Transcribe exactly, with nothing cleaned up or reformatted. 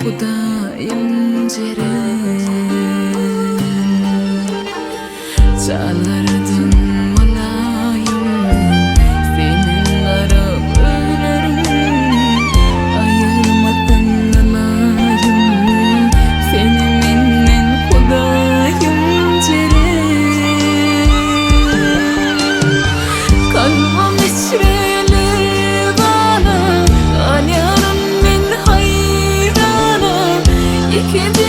Hudayım Ceren çağlardın malayım senin arab ölürüm ayırmadın alayım seni menden Hudayım Ceren kalbim içreli bana alyanım men hayrana iki